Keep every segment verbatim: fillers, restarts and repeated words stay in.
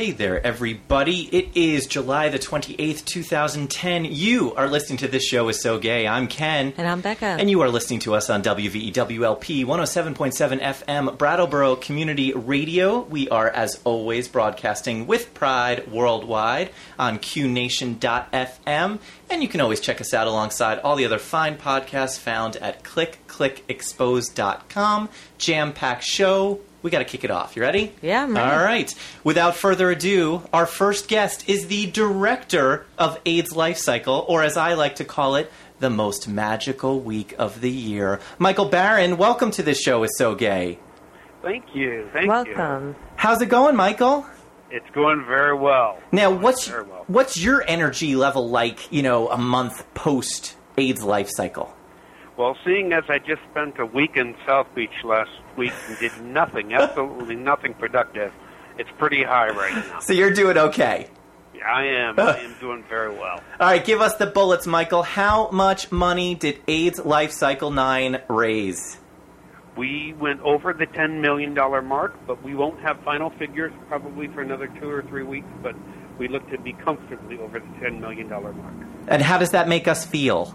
Hey there, everybody. It is July the twenty-eighth, two thousand ten. You are listening to This Show Is So Gay. I'm Ken. And I'm Becca. And you are listening to us on W V E W L P one oh seven point seven F M, Brattleboro Community Radio. We are, as always, broadcasting with pride worldwide on Q Nation dot F M. And you can always check us out alongside all the other fine podcasts found at click click expose dot com. Jam-packed show. We got to kick it off. You ready? Yeah, I'm ready. All right. Without further ado, our first guest is the director of AIDS Life Cycle, or as I like to call it, the most magical week of the year. Michael Barron, welcome to This Show Is So Gay. Thank you. Thank Welcome. you. Welcome. How's it going, Michael? It's going very well. Now, Going what's very well. what's your energy level like, you know, a month post AIDS Life Cycle? Well, seeing as I just spent a week in South Beach last week and did nothing, absolutely nothing productive, it's pretty high right now. So you're doing okay. Yeah, I am. I am doing very well. All right, give us the bullets, Michael. How much money did AIDS Life Cycle nine raise? We went over the ten million dollars mark, but we won't have final figures probably for another two or three weeks, but we look to be comfortably over the ten million dollars mark. And how does that make us feel?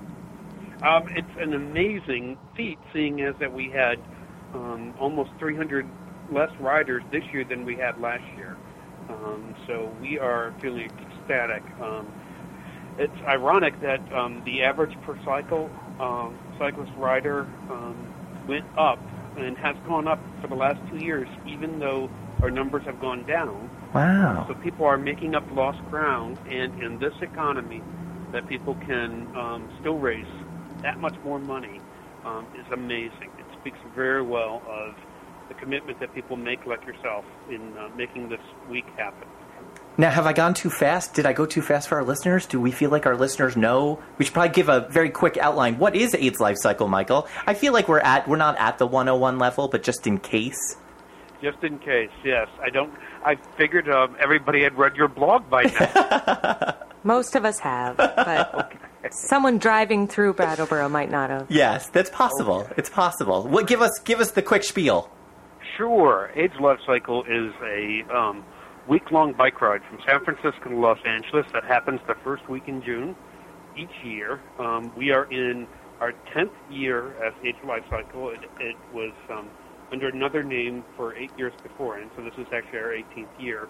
Um, it's an amazing feat, seeing as that we had um, almost three hundred less riders this year than we had last year. Um, so we are feeling ecstatic. Um, it's ironic that um, the average per cycle um, cyclist rider um, went up and has gone up for the last two years, even though our numbers have gone down. Wow. So people are making up lost ground, and in this economy, that people can um, still raise that much more money um, is amazing. It speaks very well of the commitment that people make, like yourself, in uh, making this week happen. Now, have I gone too fast? Did I go too fast for our listeners? Do we feel like our listeners know? We should probably give a very quick outline. What is AIDS Life Cycle, Michael? I feel like we're at we're not at the one oh one level, but just in case. Just in case, yes. I don't. I figured um, everybody had read your blog by now. Most of us have, but Okay. someone driving through Brattleboro might not have. Yes, that's possible. Okay. It's possible. What? Give us give us the quick spiel. Sure. AIDS Life Cycle is a um, week-long bike ride from San Francisco to Los Angeles that happens the first week in June each year. Um, we are in our tenth year as AIDS Life Cycle. It, it was um, under another name for eight years before, and so this is actually our eighteenth year.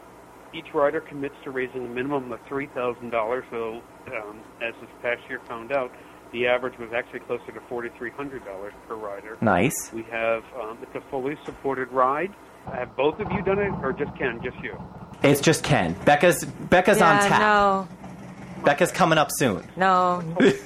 Each rider commits to raising a minimum of three thousand dollars, so um, as this past year found out, the average was actually closer to four thousand three hundred dollars per rider. Nice. We have, um, it's a fully supported ride. Have both of you done it, or just Ken, just you? It's just Ken. Becca's Becca's yeah, on tap. no, Becca's coming up soon. no.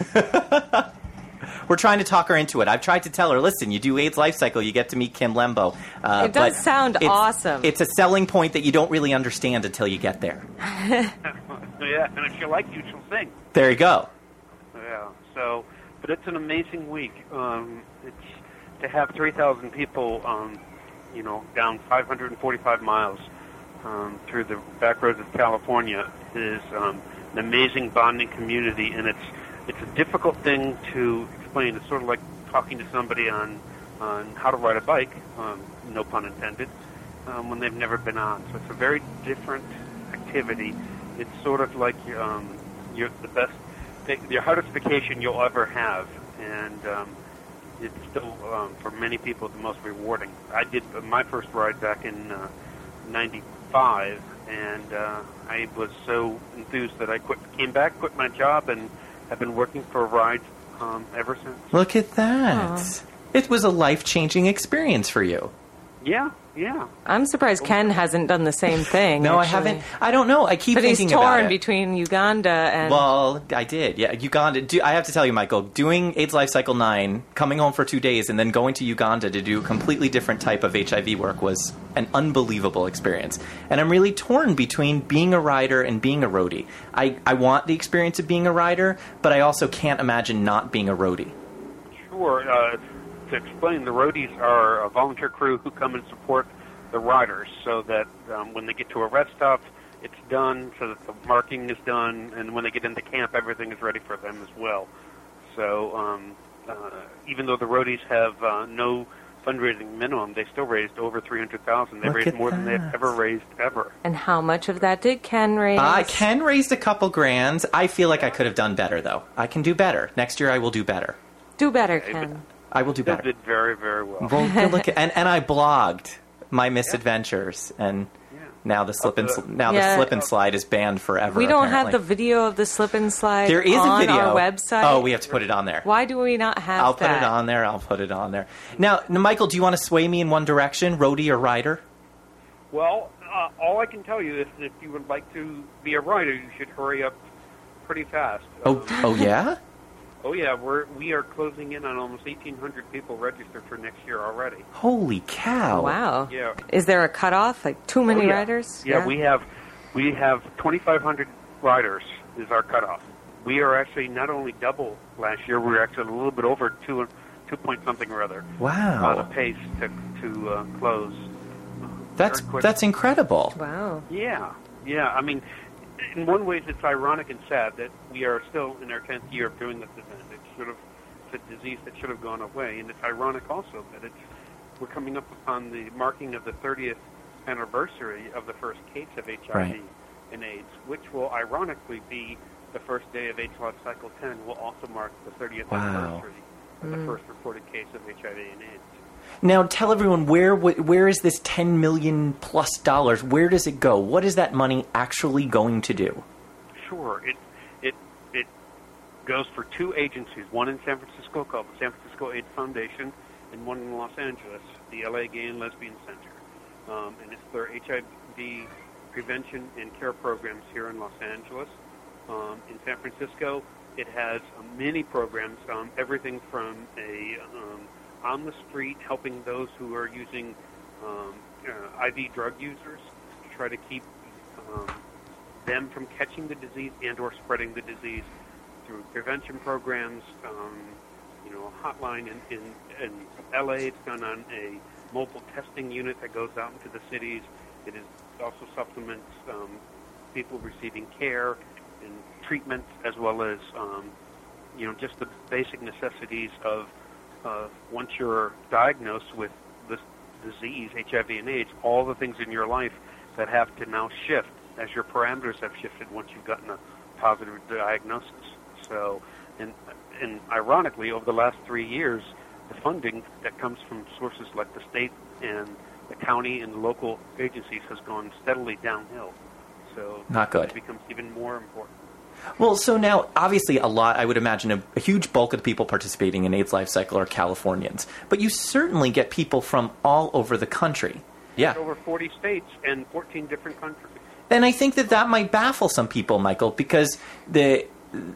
We're trying to talk her into it. I've tried to tell her, listen, you do AIDS Life Cycle, you get to meet Kim Lembo. Uh, It does but sound it's- awesome. It's a selling point that you don't really understand until you get there. Yeah, and if you like you, she'll sing. There you go. Yeah, so, but it's an amazing week. Um, it's to have three thousand people, um, you know, down five hundred forty-five miles um, through the back roads of California is um, an amazing bonding community, and it's it's a difficult thing to explain. It's sort of like talking to somebody on on how to ride a bike, um, no pun intended, um, when they've never been on. So it's a very different activity. It's sort of like um, you're the best, your hardest vacation you'll ever have, and um, it's still, um, for many people, the most rewarding. I did my first ride back in uh, ninety-five, and uh, I was so enthused that I quit, came back, quit my job, and have been working for rides um, ever since. Look at that. Aw. It was a life-changing experience for you. Yeah, yeah. I'm surprised Ken hasn't done the same thing. No, I actually. haven't. I don't know. I keep But he's thinking about torn it. between Uganda and... Well, I did. Yeah, Uganda. Do, I have to tell you, Michael, doing AIDS Life Cycle nine, coming home for two days, and then going to Uganda to do a completely different type of H I V work was an unbelievable experience. And I'm really torn between being a rider and being a roadie. I, I want the experience of being a rider, but I also can't imagine not being a roadie. Sure. Uh, to explain, the roadies are a volunteer crew who come and support the riders so that um, when they get to a rest stop, it's done, so that the marking is done, and when they get into camp, everything is ready for them as well. So um, uh, even though the roadies have uh, no fundraising minimum, they still raised over three hundred thousand. They Look raised at more than they've that. ever raised ever. And how much of that did Ken raise? Uh, Ken raised a couple grand. I feel like I could have done better, though. I can do better. Next year I will do better. Do better, Okay, Ken. I will do They better. did very, very well. Well, good look at, and, and I blogged my misadventures, and Yeah. now the slip and Uh, sl- now Yeah. the slip and slide is banned forever. We don't have apparently. the video of the slip and slide There is on a video. our website. Oh, we have to put it on there. Why do we not have I'll that? put it on there. I'll put it on there. Now, now, Michael, do you want to sway me in one direction, roadie or rider? Well, uh, all I can tell you is if you would like to be a rider, you should hurry up pretty fast. Oh, Um, oh yeah. oh yeah, we're we are closing in on almost eighteen hundred people registered for next year already. Holy cow! Wow. Yeah. Is there a cutoff? Like too many Oh, yeah. riders? Yeah, we have we have twenty-five hundred riders is our cutoff. We are actually not only double last year, we're actually a little bit over two two point something or other on Wow, a pace to to uh, close. that's very quick. that's incredible. Wow. Yeah, yeah. I mean, in one way, it's ironic and sad that we are still in our tenth year of doing this event. It should have, it's a disease that should have gone away, and it's ironic also that it's we're coming up upon the marking of the thirtieth anniversary of the first case of H I V Right. and AIDS, which will ironically be the first day of H Life Cycle ten. Will also mark the thirtieth Wow. anniversary of the first reported case of H I V and AIDS. Now, tell everyone where wh- where is this ten million plus dollars? Where does it go? What is that money actually going to do? Sure. It it it goes for two agencies, one in San Francisco called the San Francisco AIDS Foundation, and one in Los Angeles, the L A Gay and Lesbian Center. Um, and it's their H I V prevention and care programs here in Los Angeles. Um, in San Francisco, it has uh, many programs, um, everything from a um, on the street helping those who are using um, uh, I V drug users to try to keep um, them from catching the disease and or spreading the disease through prevention programs. Um, you know, a hotline in, in, in L A. It's done on a mobile testing unit that goes out into the cities. It is also supplements um, people receiving care and treatment, as well as um, you know just the basic necessities of uh, once you're diagnosed with this disease, H I V and AIDS, all the things in your life that have to now shift as your parameters have shifted once you've gotten a positive diagnosis. So, and, and ironically, over the last three years, the funding that comes from sources like the state and the county and the local agencies has gone steadily downhill. So Not good. it becomes even more important. Well, so now, obviously, a lot, I would imagine, a, a huge bulk of the people participating in AIDS Life Cycle are Californians. But you certainly get people from all over the country. Yeah. Over forty states and fourteen different countries. And I think that that might baffle some people, Michael, because the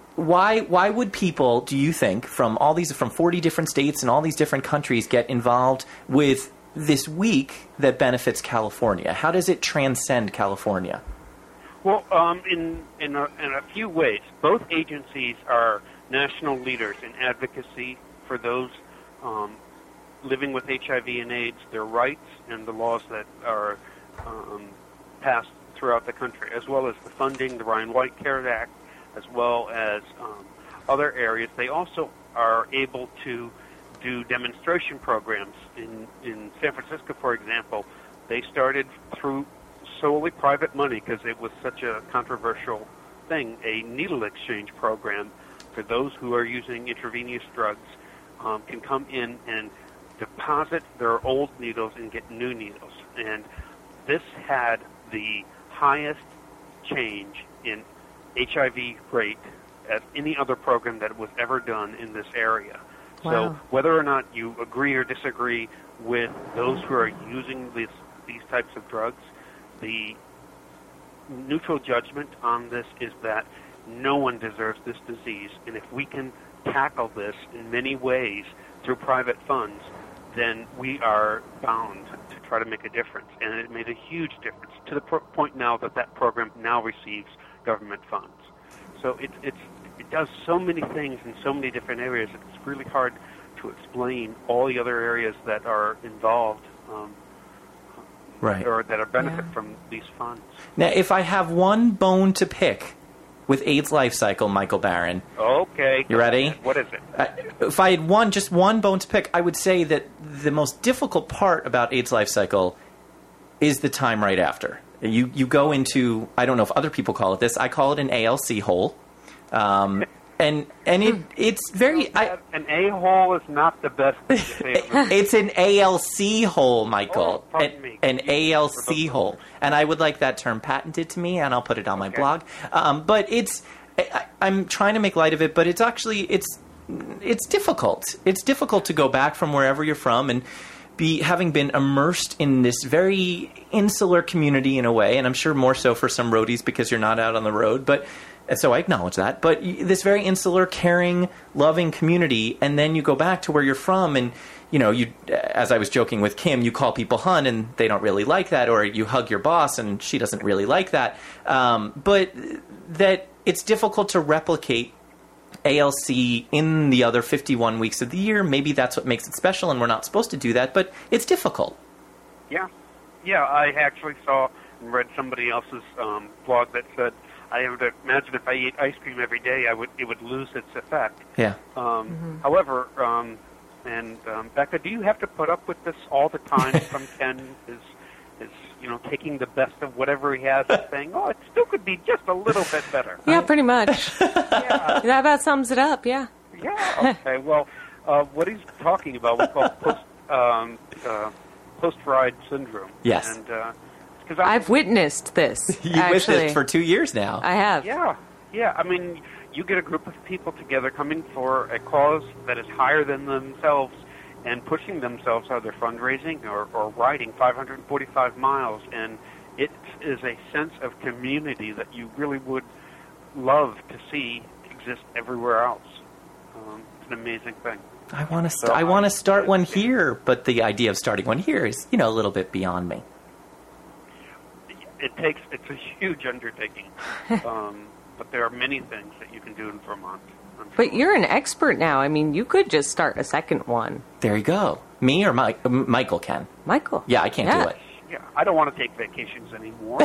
why why would people, do you think, from all these from forty different states and all these different countries get involved with this week that benefits California? How does it transcend California? Well, um, in in a, in a few ways, both agencies are national leaders in advocacy for those um, living with H I V and AIDS, their rights, and the laws that are um, passed throughout the country, as well as the funding, the Ryan White CARES Act, as well as um, other areas. They also are able to do demonstration programs. In, in San Francisco, for example, they started through solely private money, because it was such a controversial thing, a needle exchange program for those who are using intravenous drugs, um, can come in and deposit their old needles and get new needles. And this had the highest change in H I V rate as any other program that was ever done in this area. Wow. So whether or not you agree or disagree with those who are using this, these types of drugs, the neutral judgment on this is that no one deserves this disease, and if we can tackle this in many ways through private funds, then we are bound to try to make a difference. And it made a huge difference to the pro- point now that that program now receives government funds. So it, it's, it does so many things in so many different areas. It's really hard to explain all the other areas that are involved um, Right. or that are benefit Yeah. from these funds. Now, if I have one bone to pick with AIDS Life Cycle, Michael Barron. Okay. You ready? What is it? Uh, if I had one, just one bone to pick, I would say that the most difficult part about AIDS Life Cycle is the time right after. You you go into, I don't know if other people call it this, I call it an A L C hole. Um, and and it it's very... I, An A-hole is not the best thing to say. it's an A L C hole, Michael. Oh, pardon an, me. an A L C hole. And I would like that term patented to me, and I'll put it on my Okay. blog. Um, but it's... I, I'm trying to make light of it, but it's actually... it's it's difficult. It's difficult to go back from wherever you're from and be having been immersed in this very insular community in a way, and I'm sure more so for some roadies because you're not out on the road, but... And so I acknowledge that. But this very insular, caring, loving community, and then you go back to where you're from, and, you know, you, as I was joking with Kim, you call people hun, and they don't really like that, or you hug your boss, and she doesn't really like that. Um, but that it's difficult to replicate A L C in the other fifty-one weeks of the year. Maybe that's what makes it special, and we're not supposed to do that, but it's difficult. Yeah. Yeah, I actually saw and read somebody else's um, blog that said, I would imagine if I ate ice cream every day, I would it would lose its effect. Yeah. Um, Mm-hmm. However, um, and um, Becca, do you have to put up with this all the time from Ken? Is is you know taking the best of whatever he has and saying, oh, it still could be just a little bit better. Yeah, pretty much. Yeah. That about sums it up, yeah. Yeah. Okay. Well, uh, what he's talking about we call post um, uh, post ride syndrome. Yes. And uh, because I've witnessed this, You actually. witnessed for two years now. I have. Yeah, yeah. I mean, you get a group of people together coming for a cause that is higher than themselves and pushing themselves, either fundraising or, or riding five hundred forty-five miles, and it is a sense of community that you really would love to see exist everywhere else. Um, it's an amazing thing. I want to. St- So I want to I- start one here, but the idea of starting one here is, you know, a little bit beyond me. It takes it's a huge undertaking, um, but there are many things that you can do in Vermont. I'm But sure. you're an expert now. I mean, you could just start a second one. There you go. Me or Mike? M- Michael can. Michael. Yeah, I can't Yeah. do it. Yeah, I don't want to take vacations anymore.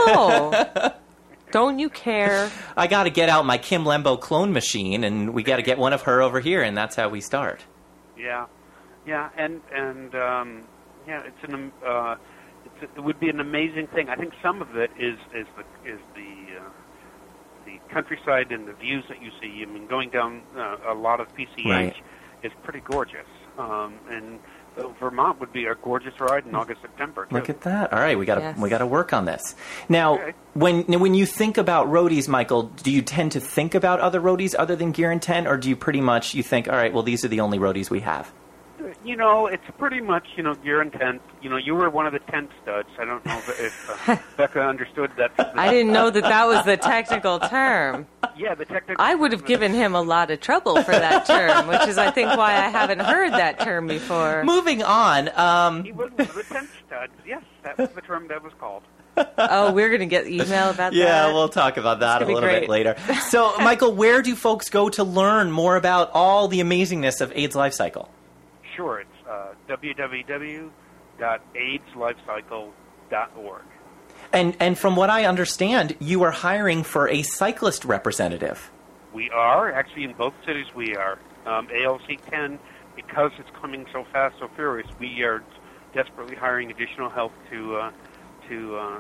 No. Don't you care? I got to get out my Kim Lembo clone machine, and we got to get one of her over here, and that's how we start. Yeah, yeah, and and um, yeah, it's an uh, it's, it would be an amazing thing. I think some of it is is the is the uh, the countryside and the views that you see. I mean, going down uh, a lot of P C H Right. is pretty gorgeous, um, and uh, Vermont would be a gorgeous ride in August, September. Too. Look at that. All right, we got to Yes. we got to work on this. Now, Okay. when when you think about roadies, Michael, do you tend to think about other roadies other than Gear and Tent, or do you pretty much you think, all right, well, these are the only roadies we have? You know, it's pretty much, you know, gear and tent. You know, you were one of the tent studs. I don't know if, if uh, Becca understood that. I didn't know that that was the technical term. Yeah, the technical. I would have given him a lot of trouble for that term, which is, I think, why I haven't heard that term before. Moving on. Um, He was one of the tent studs. Yes, that was the term that was called. Oh, we're going to get email about that? yeah, we'll talk about that a gonna be little bit great. later. So, Michael, where do folks go to learn more about all the amazingness of AIDS Life Cycle? Sure, it's uh, w w w dot aids life cycle dot org. And and from what I understand, you are hiring for a cyclist representative. We are, actually, in both cities we are. Um, A L C ten, because it's coming so fast, so furious, we are desperately hiring additional help to uh, to uh,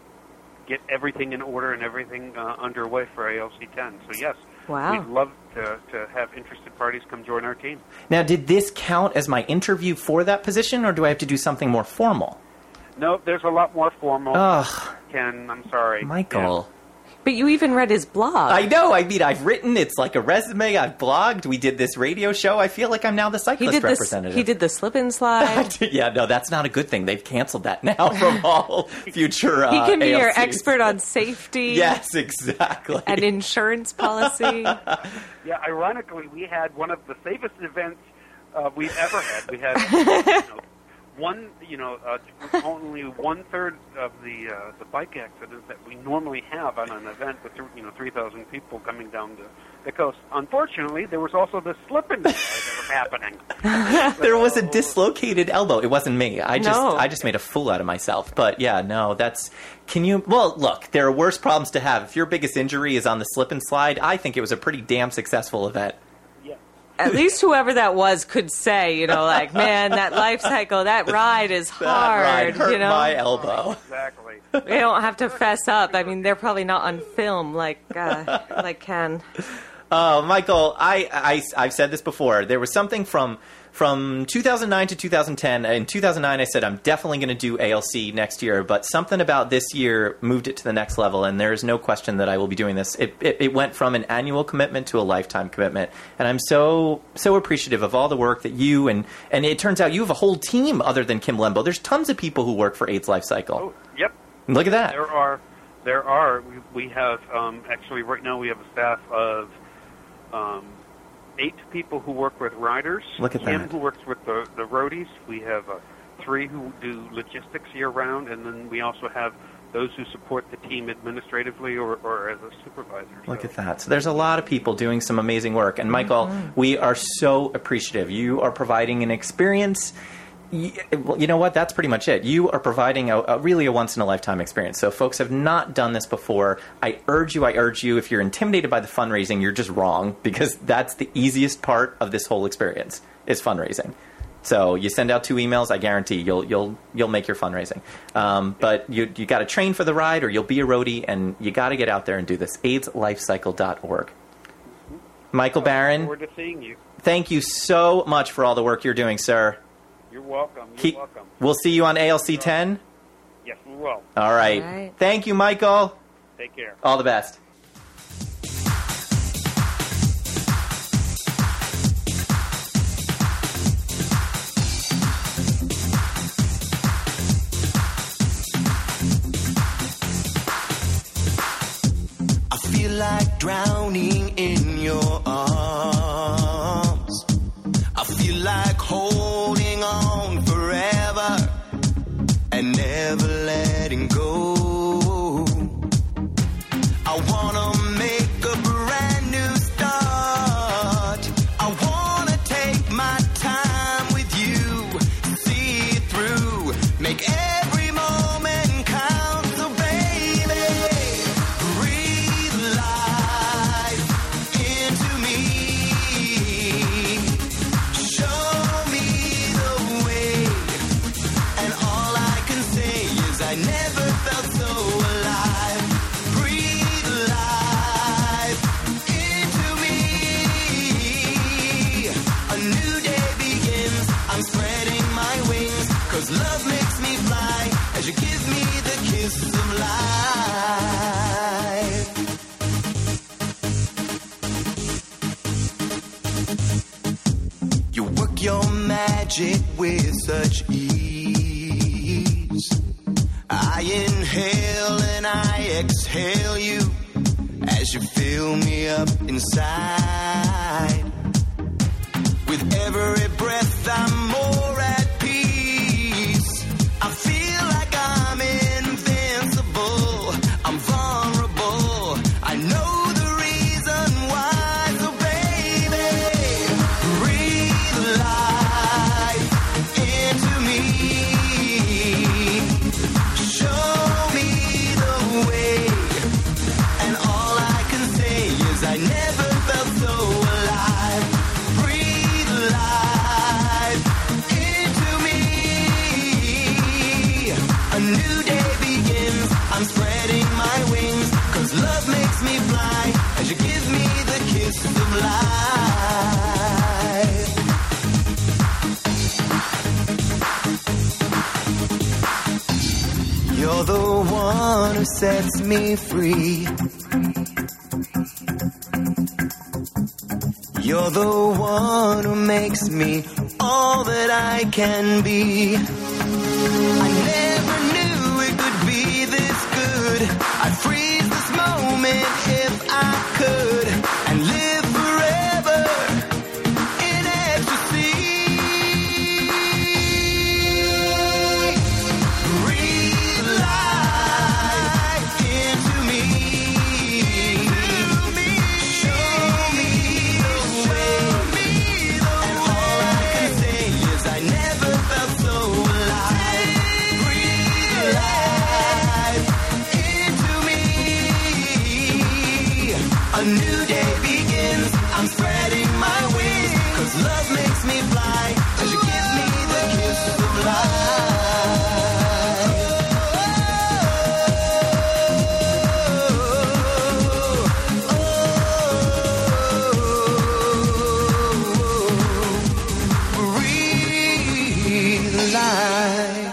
get everything in order and everything uh, underway for A L C ten. So, yes, Wow. we'd love to, to have interested parties come join our team. Now, did this count as my interview for that position, or do I have to do something more formal? No, there's a lot more formal. Ugh, Ken, I'm sorry. Michael. But you even read his blog. I know. I mean, I've written. It's like a resume. I've blogged. We did this radio show. I feel like I'm now the he cyclist did this. representative. He did the slip and slide. yeah, no, that's not a good thing. They've canceled that now from all future. Uh, He can be A L your Cs. expert on safety. Yes, exactly. And insurance policy. Yeah, ironically, we had one of the safest events uh, we've ever had. We had you know, one, you know, uh, only one third of the uh, the bike accidents that we normally have on an event with you know three thousand people coming down the, the coast. Unfortunately, there was also the slip and slide that was happening. There was a dislocated elbow. It wasn't me. I just No. I just made a fool out of myself. But yeah, no, that's can you well look, there are worse problems to have. If your biggest injury is on the slip and slide, I think it was a pretty damn successful event. Yeah. At least whoever that was could say, you know, like, man, that life cycle, that ride is hard. That ride hurt you know, my elbow. Exactly. they don't have to fess up. I mean, they're probably not on film like uh, like Ken. Uh, Michael, I, I, I've said this before. There was something from from two thousand nine to two thousand ten. In two thousand nine, I said, I'm definitely going to do A L C next year. But something about this year moved it to the next level, and there is no question that I will be doing this. It, it, it went from an annual commitment to a lifetime commitment. And I'm so so appreciative of all the work that you, and, and it turns out you have a whole team other than Kim Lembo. There's tons of people who work for AIDS Life Cycle. Oh, yep. Look at that. There are, there are. We, we have um, actually right now we have a staff of um, eight people who work with riders. Look at Kim that. who works with the the roadies. We have uh, three who do logistics year round, and then we also have those who support the team administratively or, or as a supervisor. Look So- at that. So there's a lot of people doing some amazing work. And Michael, we are so appreciative. You are providing an experience. You, well, you know what? That's pretty much it. You are providing a, a really a once-in-a-lifetime experience. So folks have not done this before. I urge you, I urge you, if you're intimidated by the fundraising, you're just wrong, because that's the easiest part of this whole experience is fundraising. So you send out two emails, I guarantee you'll you'll you'll make your fundraising. Um, but you you got to train for the ride, or you'll be a roadie, and you got to get out there and do this. AIDS Life Cycle dot org. Michael I look Barron, forward to seeing you. thank you so much for all the work you're doing, sir. You're welcome. You're Keep, welcome. we'll see you on A L C ten. Yes, we will. All right. All right. Thank you, Michael. Take care. All the best. I feel like drowning in your arms. I feel like holding on forever and never letting go. I wanna make a brand new start. I wanna take my time with you, see it through, make every moment count. So baby, breathe life into me. Show me the way. And all I can say is I never felt so alive. Breathe life into me. A new day begins. I'm spreading my wings. Cause love makes me fly as you give me the kiss of life. You work your magic with such ease. I inhale and I exhale you as you fill me up inside. With every breath I'm more at peace. I feel like I'm invincible. I'm vulnerable. I know the reason why. So baby, breathe life into me. Show me the way. And all I can say is I never felt so alive. Breathe life into me. A new day begins. I'm spreading my wings. Cause love makes me fly as you give me the kiss of life. You're the one who sets me free. You're the one who makes me all that I can be. I never knew it could be this good. I'd freeze this moment if I could and live forever in ecstasy. Breathe life into me. Show me the way. And all A new day begins, I'm spreading my wings. Cause love makes me fly, as you give me the kiss of life. Breathe life.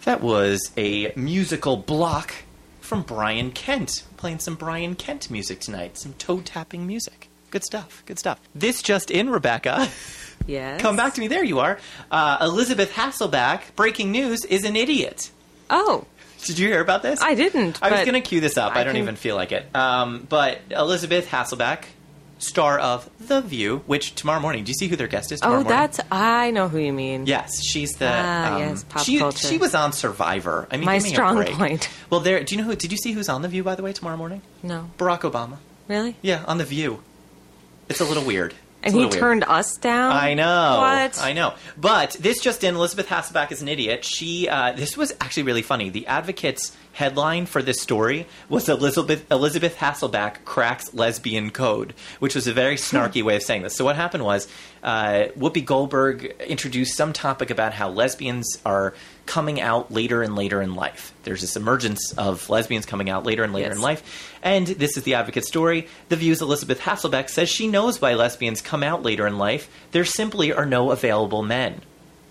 That was a musical block from Brian Kent. Playing some Brian Kent music tonight. Some toe-tapping music. Good stuff. Good stuff. This just in, Rebecca. Yes? Come back to me. There you are. Uh, Elizabeth Hasselbeck, breaking news, is an idiot. Oh. Did you hear about this? I didn't. I was going to cue this up. I, I don't can... even feel like it. Um, but Elizabeth Hasselbeck, star of The View, which tomorrow morning, do you see who their guest is tomorrow Oh, morning? that's, I know who you mean. Yes, she's the. Ah, um, yes, pop she, culture. She was on Survivor. I mean, My give me strong a break. point. Well, there. Do you know who? Did you see who's on The View, by the way, tomorrow morning? No. Barack Obama. Really? Yeah, on The View. It's a little weird. And he turned us down? I know. What? I know. But this just in, Elizabeth Hasselbeck is an idiot. She, uh, this was actually really funny. The Advocate's headline for this story was Elizabeth Elizabeth Hasselbeck cracks lesbian code, which was a very snarky way of saying this. So what happened was uh, Whoopi Goldberg introduced some topic about how lesbians are coming out later and later in life. There's this emergence of lesbians coming out later and later Yes. in life. And this is the Advocate's story. The View's Elizabeth Hasselbeck says she knows why lesbians come out later in life. There simply are no available men.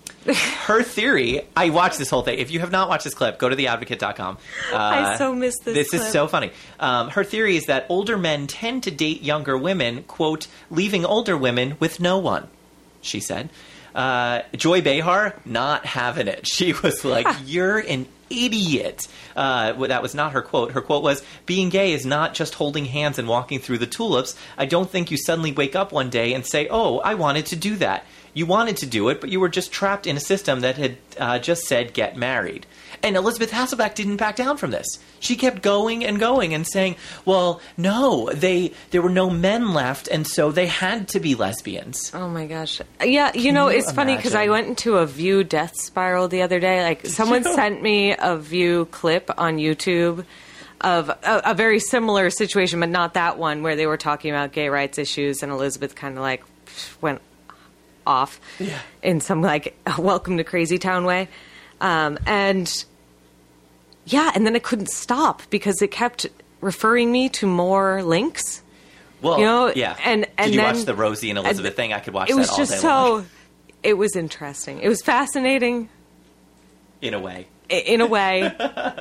Her theory, I watched this whole thing. If you have not watched this clip, go to the advocate dot com. Uh, I so missed this This clip. is so funny. Um, her theory is that older men tend to date younger women, quote, leaving older women with no one, she said. Uh, Joy Behar, not having it. She was like, you're an idiot. Uh, well, that was not her quote. Her quote was, being gay is not just holding hands and walking through the tulips. I don't think you suddenly wake up one day and say, oh, I wanted to do that. You wanted to do it, but you were just trapped in a system that had uh, just said get married. And Elizabeth Hasselbeck didn't back down from this. She kept going and going and saying, well, no, they there were no men left, and so they had to be lesbians. Oh my gosh. Yeah, you know, you it's funny because I imagine? went into a View death spiral the other day. Like, someone sent me a View clip on YouTube of a, a very similar situation, but not that one, where they were talking about gay rights issues, and Elizabeth kind of like went off Yeah. in some like welcome to Crazy Town way. Um, and yeah, and then I couldn't stop because it kept referring me to more links. Well, You know, yeah. and- Did and you then- watch the Rosie and Elizabeth and thing? I could watch It that was all just day so, long. it was interesting. It was fascinating In a way. i- in a way.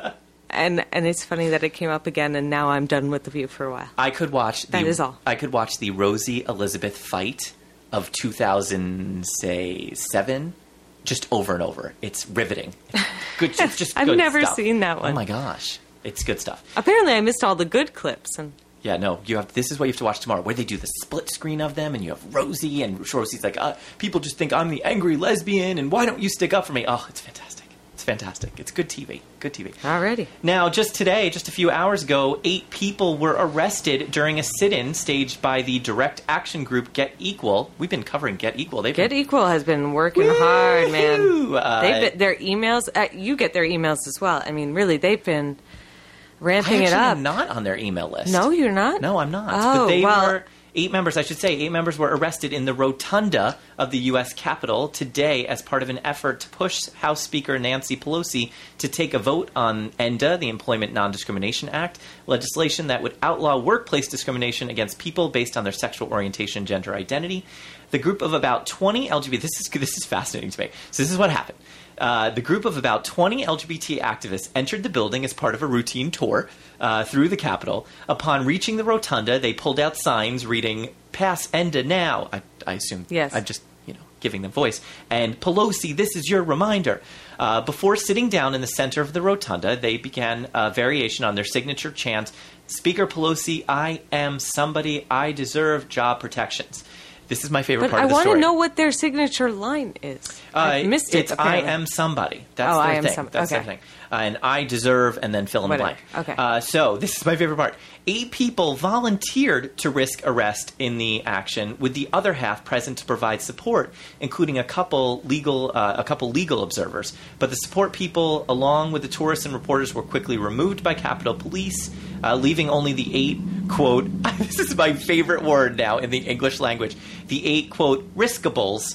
And and it's funny that it came up again, and now I'm done with The View for a while. I could watch the, That is all. I could watch the Rosie Elizabeth fight of two thousand, say, seven, just over and over. It's riveting. Good, it's just I've good never stuff. seen that one. Oh my gosh, it's good stuff. Apparently, I missed all the good clips. And Yeah, no, you have. This is what you have to watch tomorrow, where they do the split screen of them, and you have Rosie, and Rosie's like, uh, people just think I'm the angry lesbian, and why don't you stick up for me? Oh, it's fantastic. It's fantastic. It's good T V. Good T V. already. Now, just today, just a few hours ago, eight people were arrested during a sit-in staged by the direct action group Get Equal. We've been covering Get Equal. They've Get been, Equal has been working hard, man. Woo-hoo! Uh, They've been, their emails, uh, you get their emails as well. I mean, really, they've been I ramping actually it up. am not on their email list. No, you're not? No, I'm not. Oh, but they well, were eight members, I should say, eight members were arrested in the rotunda of the U S Capitol today as part of an effort to push House Speaker Nancy Pelosi to take a vote on ENDA, the Employment Non-Discrimination Act, legislation that would outlaw workplace discrimination against people based on their sexual orientation and gender identity. The group of about twenty L G B T, this is this is fascinating to me. So this is what happened. Uh, the group of about twenty L G B T activists entered the building as part of a routine tour uh, through the Capitol. Upon reaching the rotunda, they pulled out signs reading, "Pass ENDA now." I, I assume. Yes. I'm just, you know, giving them voice. And Pelosi, this is your reminder. Uh, before sitting down in the center of the rotunda, they began a variation on their signature chant, "Speaker Pelosi, I am somebody. I deserve job protections." This is my favorite But part I of the want story. to know what their signature line is. I Uh, missed it. It's I apparently. am somebody. That's Oh, their I am thing. some- That's okay. their thing. Uh, and I deserve, and then fill in Whatever. the blank. Okay. Uh, so this is my favorite part. Eight people volunteered to risk arrest in the action, with the other half present to provide support, including a couple legal, uh, a couple legal observers. But the support people, along with the tourists and reporters, were quickly removed by Capitol Police, uh, leaving only the eight, quote, this is my favorite word now in the English language, the eight, quote, riskables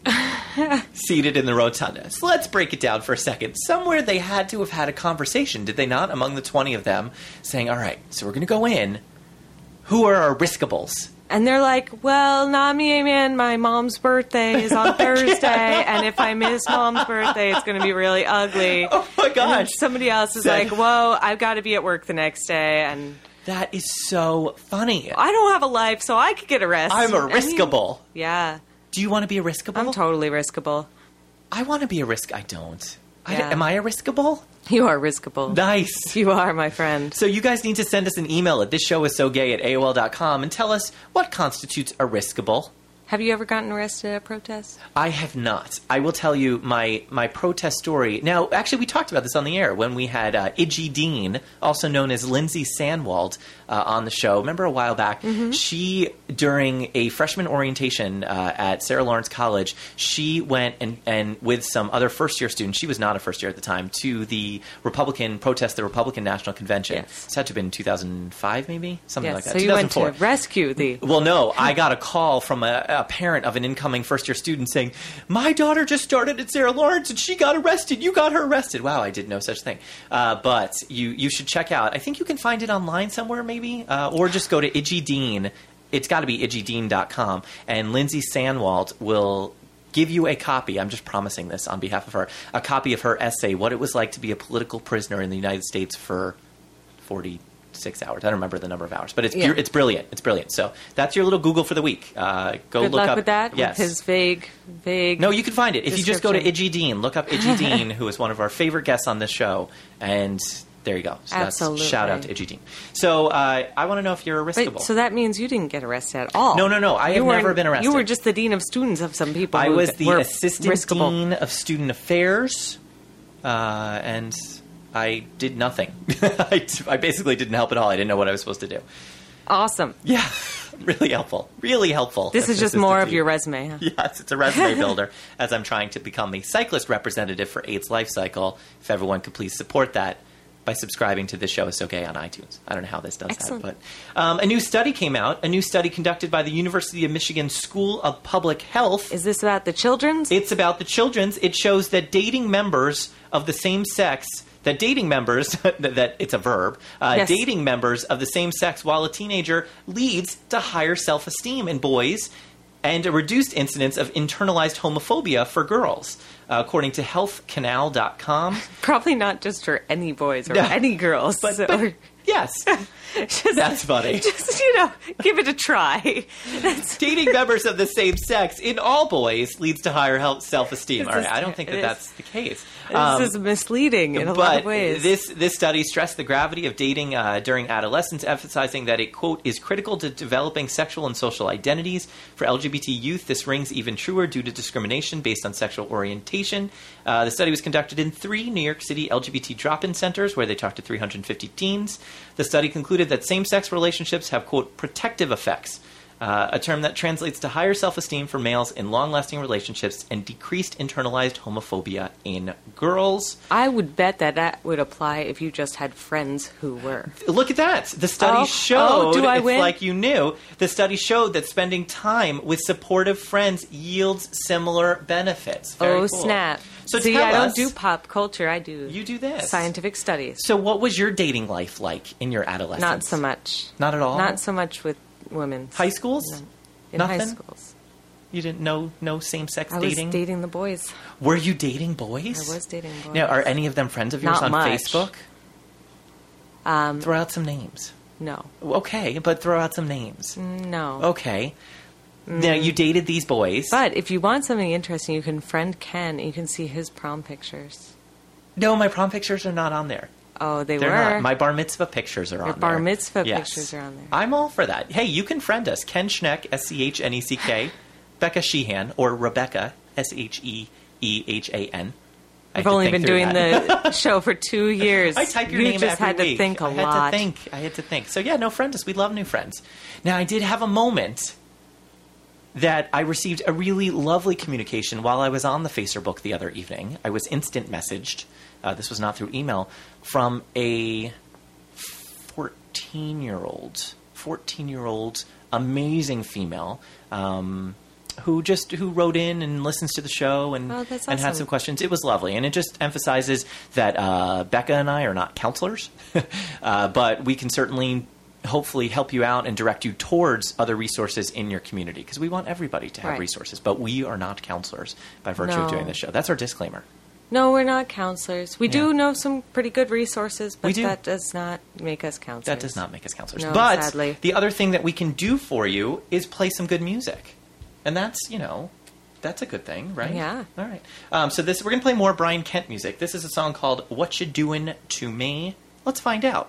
seated in the rotunda. So let's break it down for a second. Somewhere they had to have had a conversation, did they not, among the twenty of them, saying, all right, so we're going to go in. Who are our riskables? And they're like, well, Nami, man, my mom's birthday is on Thursday, and if I miss mom's birthday, it's going to be really ugly. Oh, my gosh. And somebody else is That- like, whoa, I've got to be at work the next day, and That is so funny. I don't have a life, so I could get arrested. I'm a And you- riskable. Yeah. Do you want to be a riskable? I'm totally riskable. I want to be a risk. I don't. I, Yeah. am I a riskable? You are riskable. Nice. You are, my friend. So you guys need to send us an email at this show is so gay at A O L dot com and tell us what constitutes a riskable. Have you ever gotten arrested at a protest? I have not. I will tell you my, my protest story. Now, actually, we talked about this on the air when we had uh, Idgie Dean, also known as Lindsay Sandwald, uh, on the show. Remember a while back? Mm-hmm. She, during a freshman orientation uh, at Sarah Lawrence College, she went and, and with some other first-year students, she was not a first year at the time, to the Republican protest, the Republican National Convention. Yes. This had to have been two thousand five, maybe? Something Yes, like that. so you went to two thousand four. rescue the... Well, no, I got a call from a, a parent of an incoming first-year student saying, my daughter just started at Sarah Lawrence and she got arrested. You got her arrested. Wow, I did no such thing. Uh, but you, you should check out. I think you can find it online somewhere, maybe, uh, or just go to Idgie Dean. It's got to be idgie dean dot com, and Lindsay Sandwald will give you a copy. I'm just promising this on behalf of her. A copy of her essay, What It Was Like to Be a Political Prisoner in the United States for forty-six hours. I don't remember the number of hours, but it's Yeah. pure, it's brilliant. It's brilliant. So that's your little Google for the week. Uh, go Good look luck up with that, Yes. with his vague, vague... No, you can find it if you just go to description. Idgie Dean. Look up Idgie Dean, who is one of our favorite guests on this show, and there you go. So Absolutely. That's shout out to Idgie Dean. So uh, I want to know if you're a riskable. Wait, so that means you didn't get arrested at all? No, no, no. I You have weren't- never been arrested. You were just the dean of students of some people. I who was the were assistant riskable. dean of student affairs, uh, and I did nothing. I, I basically didn't help at all. I didn't know what I was supposed to do. Awesome. Yeah, really helpful. Really helpful. This as is an just more assistant of dean. your resume, huh? Yes, it's a resume builder as I'm trying to become the cyclist representative for AIDS Life Cycle. If everyone could please support that by subscribing to This Show Is So Gay on iTunes. I don't know how this does Excellent. that, but um, a new study came out, a new study conducted by the University of Michigan School of Public Health. Is this about the children's? It's about the children's. It shows that dating members of the same sex, that dating members, that, that it's a verb, uh, Yes. dating members of the same sex while a teenager leads to higher self-esteem in boys and a reduced incidence of internalized homophobia for girls, uh, according to health canal dot com. Probably not just for any boys or No. any girls. But, so- but yes, just, that's funny. Just, you know, give it a try. That's, Dating members of the same sex in all boys leads to higher health self-esteem. This All right, is- I don't think that it is- that's the case. this Um, is misleading in a but lot of ways. This this study stressed the gravity of dating uh, during adolescence, emphasizing that it, quote, is critical to developing sexual and social identities. For L G B T youth, this rings even truer due to discrimination based on sexual orientation. Uh, the study was conducted in three New York City L G B T drop-in centers where they talked to three hundred fifty teens. The study concluded that same-sex relationships have, quote, protective effects. Uh, a term that translates to higher self-esteem for males in long-lasting relationships and decreased internalized homophobia in girls. I would bet that that would apply if you just had friends who were. Look at that. The study Oh, showed, oh, do I it's win? like you knew, the study showed that spending time with supportive friends yields similar benefits. Very Oh, cool. snap. So See, tell I don't us- do pop culture. I do You do this. scientific studies. So what was your dating life like in your adolescence? Not so much. Not at all? Not so much with women. High schools? No. In high Nothing? schools. You didn't know no same-sex I dating? was dating the boys. Were you dating boys? I was dating boys. Now, are any of them friends of yours Not on much. Facebook? Um, Throw out some names. no. Okay, but throw out some names. No. Okay. Now, you dated these boys. But if you want something interesting, you can friend Ken. You can see his prom pictures. No, my prom pictures are not on there. Oh, they They're were. not. My bar mitzvah pictures are Your on there. bar mitzvah Yes. pictures are on there. I'm all for that. Hey, you can friend us. Ken Schneck, S C H N E C K, Becca Sheehan, or Rebecca, S H E E H A N. I I've had to only think been through doing that. the show for two years. I type your you name just every had week. to think a I had lot. to think. I had to think. So yeah, no, friend us. We love new friends. Now, I did have a moment that I received a really lovely communication while I was on the Facebook the other evening. I was instant messaged. Uh, this was not through email, from a fourteen-year-old, fourteen-year-old amazing female um, who just who wrote in and listens to the show and Oh, that's and had awesome. some questions. It was lovely, and it just emphasizes that uh, Becca and I are not counselors, uh, but we can certainly hopefully help you out and direct you towards other resources in your community, because we want everybody to have Right. resources, but we are not counselors by virtue No. of doing this show. That's our disclaimer. No, we're not counselors. We Yeah. do know some pretty good resources, but We do. that does not make us counselors. That does not make us counselors. No, but sadly. the other thing that we can do for you is play some good music. And that's, you know, that's a good thing, right? Yeah. All right. Um, so this we're going to play more Brian Kent music. This is a song called What You Doin' to Me. Let's find out.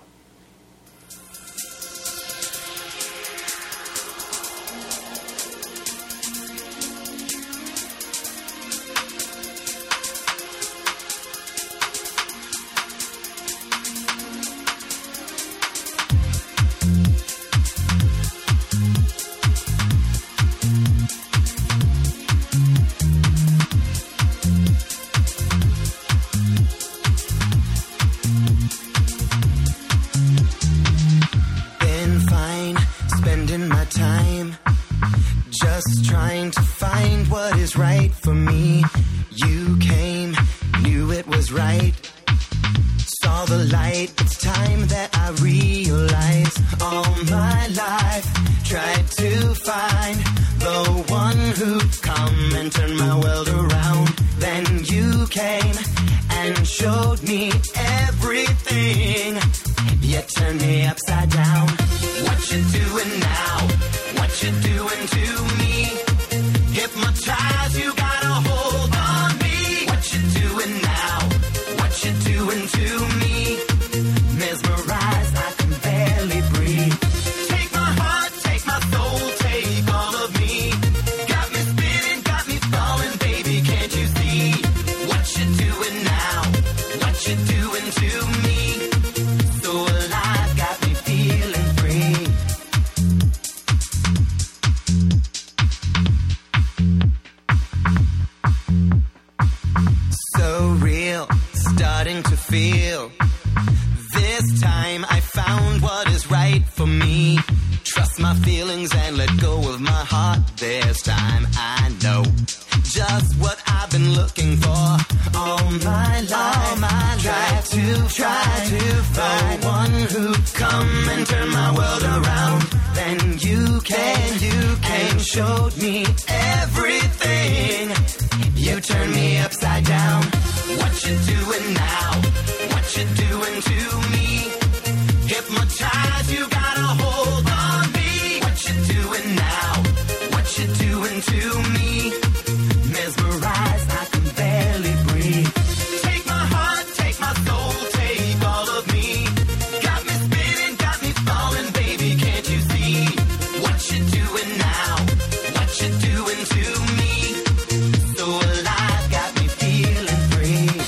Been fine, spending my time just trying to find what is right for me. You came, knew it was right, saw the light. It's time that I realize all my life tried to find the one who'd come and turn my world around. Then you came and showed me everything. You turned me upside down. What you doing now? What you doing to me? Hypnotize, you got a hold on me. What you doing now? What you doing to me? Mesmerized, I can barely breathe. Take my heart, take my soul, take all of me. Got me spinning, got me falling, baby, can't you see? What you doing now? What you doing to me? So alive, got me feeling free. So real, starting to feel. This time I found what is right for me. Trust my feelings and let go of my heart. This time I know just what I've been looking for all my life. All my life. Try to, try to find the one who come and turn my world around. Then you came, you came and showed me everything. You turned me upside down. What you doing now? What you doing to me? Hypnotize, you got a hold on me. What you doing now? What you doing to me? Mesmerized, I can barely breathe. Take my heart, take my soul, take all of me. Got me spinning, got me falling, baby, can't you see? What you doing now? What you doing to me? So alive, got me feeling free.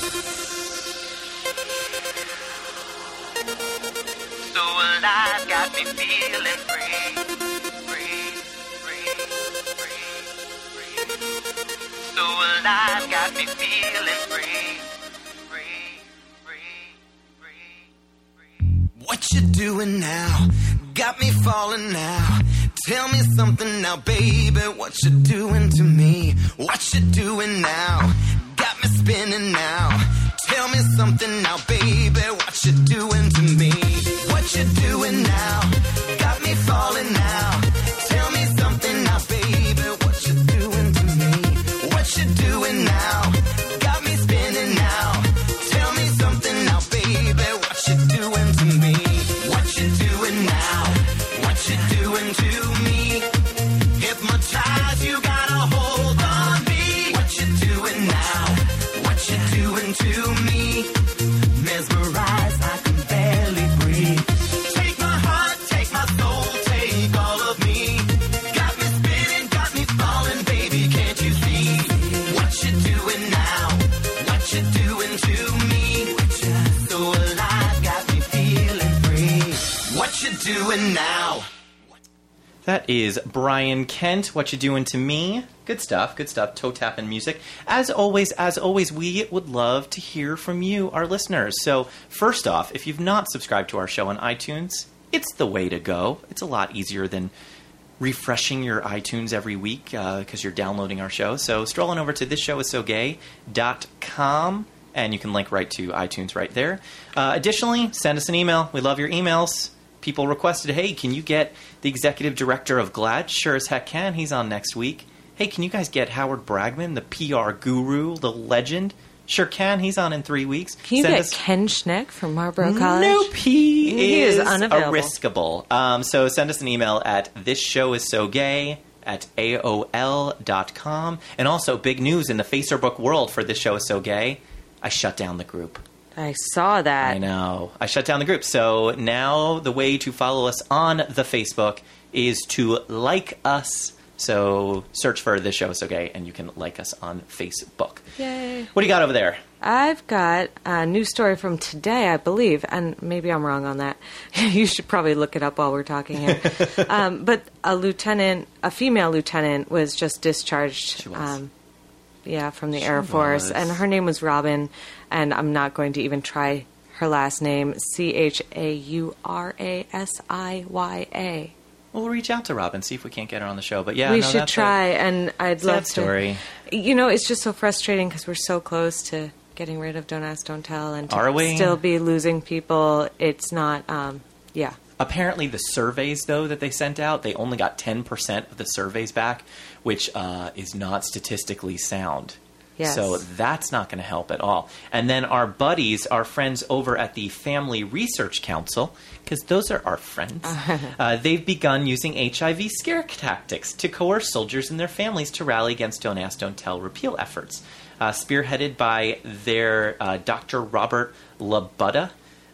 So alive, got me feeling free. Free, free, free, free. So alive, got me feeling free. Free, free, free, free. What you doing now? Got me falling now. Tell me something now, baby. What you doing to me? What you doing now? Got me spinning now. Tell me something now, baby. What you doing to me? What you doing now? Got me falling now. Tell me something now, baby. What you doing to me? What you doing now? Got me spinning now. Tell me something now, baby. What you doing to me? What you doing now? What you doing to me? Hypnotize, you got a hold on me. What you doing now? What you doing to me? Mesmerized, I can barely breathe. Take my heart, take my soul, take all of me. Got me spinning, got me falling, baby, can't you see? What you doing now? What you doing to me? So alive, got me feeling free. What you doing now? That is Brian Kent, What You Doing to Me. Good stuff, good stuff, toe tapping music. As always, as always, we would love to hear from you, our listeners. So first off, if you've not subscribed to our show on iTunes, it's the way to go. It's a lot easier than refreshing your iTunes every week because uh, you're downloading our show. So stroll on over to this show is so gay dot com and you can link right to iTunes right there. Uh, additionally, send us an email. We love your emails. people requested, hey, can you get the executive director of GLAAD? Sure as heck can. He's on next week. Hey, can you guys get Howard Bragman, the P R guru, the legend? Sure can. He's on in three weeks. Can you Send get us- Ken Schneck from Marlboro College? Nope, he, He is, is unavailable. a riskable. Um, so send us an email at this show is so gay at A O L dot com. And also, big news in the Facebook world for This Show Is So Gay, I shut down the group. I saw that. I know. I shut down the group. So now the way to follow us on the Facebook is to like us. So search for This Show Is So Gay, and you can like us on Facebook. Yay. What do you got over there? I've got a news story from today, I believe, and maybe I'm wrong on that. You should probably look it up while we're talking here. um, but a lieutenant, a female lieutenant, was just discharged. She was. Um, yeah, from the She Air Force, was. and her name was Robin, and I'm not going to even try her last name. C H A U R A S I Y A. Well, we'll reach out to Robin, see if we can't get her on the show. But yeah, we no, should that's a try, and I'd sad love story. to. You know, it's just so frustrating because we're so close to getting rid of Don't Ask, Don't Tell, and to Are we? still be losing people. It's not. Um, yeah. Apparently, the surveys, though, that they sent out, they only got ten percent of the surveys back, which uh, is not statistically sound. Yes. So that's not going to help at all. And then our buddies, our friends over at the Family Research Council, because those are our friends, uh, they've begun using H I V scare tactics to coerce soldiers and their families to rally against Don't Ask, Don't Tell repeal efforts. Uh, spearheaded by their uh, Doctor Robert Labuda.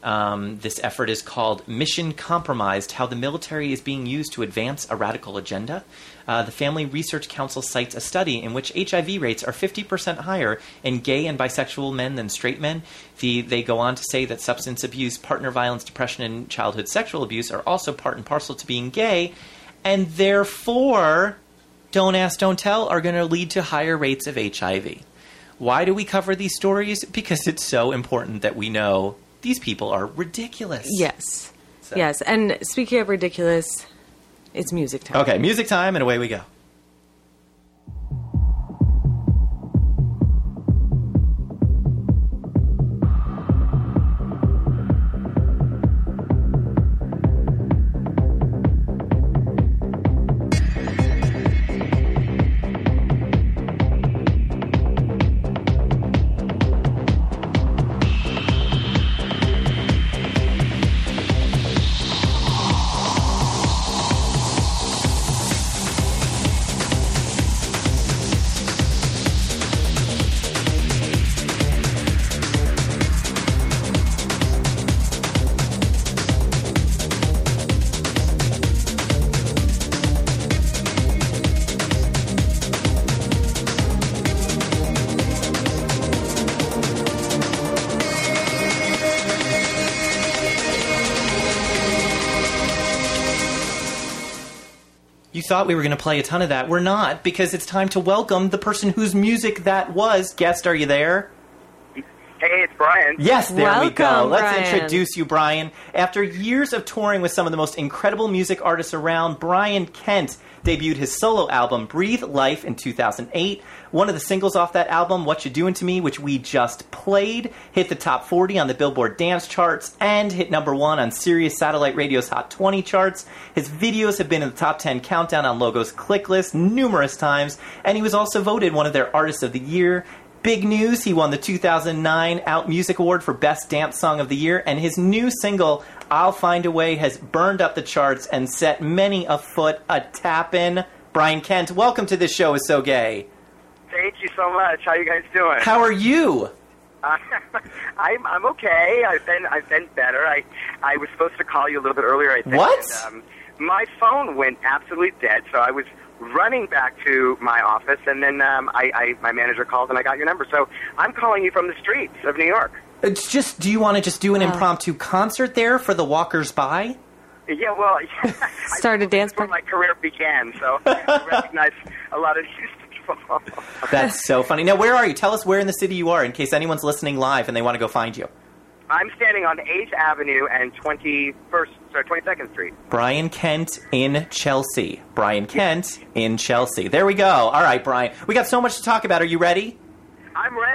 Um, this effort is called Mission Compromised, How the Military is Being Used to Advance a Radical Agenda. Uh, the Family Research Council cites a study in which H I V rates are fifty percent higher in gay and bisexual men than straight men. The, they go on to say that substance abuse, partner violence, depression, and childhood sexual abuse are also part and parcel to being gay, and therefore, Don't Ask, Don't Tell are going to lead to higher rates of H I V. Why do we cover these stories? Because it's so important that we know these people are ridiculous. Yes. So- Yes. And speaking of ridiculous, it's music time. Okay, music time, and away we go. You thought we were going to play a ton of that. We're not, because it's time to welcome the person whose music that was. Guest, are you there? Hey, it's Brian. Yes, there we go. Welcome, Let's Brian. introduce you, Brian. After years of touring with some of the most incredible music artists around, Brian Kent debuted his solo album, Breathe Life, in two thousand eight. One of the singles off that album, What You Doing to Me, which we just played, hit the top forty on the Billboard Dance Charts and hit number one on Sirius Satellite Radio's Hot twenty charts. His videos have been in the top ten countdown on Logo's Click List numerous times, and he was also voted one of their Artists of the Year. Big news, he won the two thousand nine Out Music Award for Best Dance Song of the Year, and his new single, I'll Find a Way, has burned up the charts and set many afoot a tap-in. Brian Kent, welcome to This Show Is So Gay. Thank you so much. How you guys doing? How are you? Uh, I'm I'm okay. I've been I've been better. I I was supposed to call you a little bit earlier. I think. What? And, um, my phone went absolutely dead, so I was running back to my office, and then um, I, I my manager called, and I got your number. So I'm calling you from the streets of New York. It's just, do you want to just do an Wow. impromptu concert there for the walkers by? Yeah, well, Start a dance That's where party? my career began, so I recognize a lot of these people. That's so funny. Now, where are you? Tell us where in the city you are in case anyone's listening live and they want to go find you. I'm standing on eighth Avenue and twenty-first, sorry, twenty-second Street. Brian Kent in Chelsea. Brian Kent in Chelsea. There we go. All right, Brian. We got so much to talk about. Are you ready? I'm ready.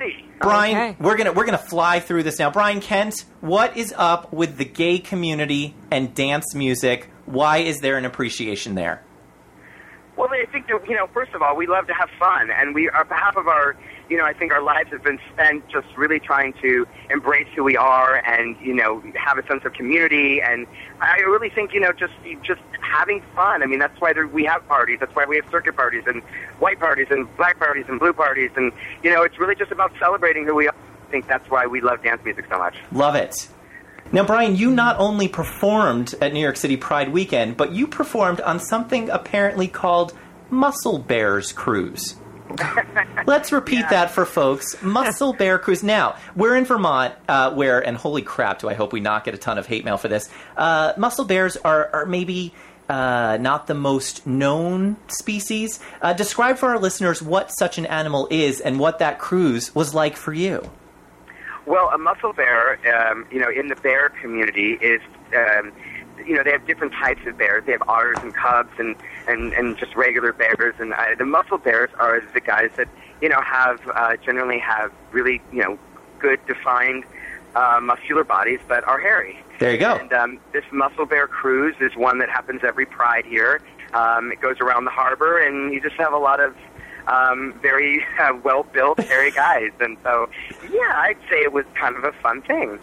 Brian, Okay. we're gonna we're gonna fly through this now. Brian Kent, what is up with the gay community and dance music? Why is there an appreciation there? Well, I think that, you know, first of all, we love to have fun, and we, on behalf of our, you know, I think our lives have been spent just really trying to embrace who we are and, you know, have a sense of community. And I really think, you know, just just having fun. I mean, that's why there, we have parties. That's why we have circuit parties and white parties and black parties and blue parties. And, you know, it's really just about celebrating who we are. I think that's why we love dance music so much. Love it. Now, Brian, you not only performed at New York City Pride Weekend, but you performed on something apparently called Muscle Bears Cruise. Let's repeat yeah. that for folks. Muscle Bear Cruise. Now, we're in Vermont, uh, where, and holy crap, do I hope we not get a ton of hate mail for this, uh, muscle bears are, are maybe uh, not the most known species. Uh, describe for our listeners what such an animal is and what that cruise was like for you. Well, a muscle bear, um, you know, in the bear community is, um, you know, they have different types of bears. They have otters and cubs and, and, and just regular bears. And uh, the muscle bears are the guys that, you know, have uh, generally have really, you know, good defined uh, muscular bodies, but are hairy. There you go. And um, this muscle bear cruise is one that happens every Pride here. Um, it goes around the harbor, and you just have a lot of Um, very uh, well-built, hairy guys, and so yeah, I'd say it was kind of a fun thing.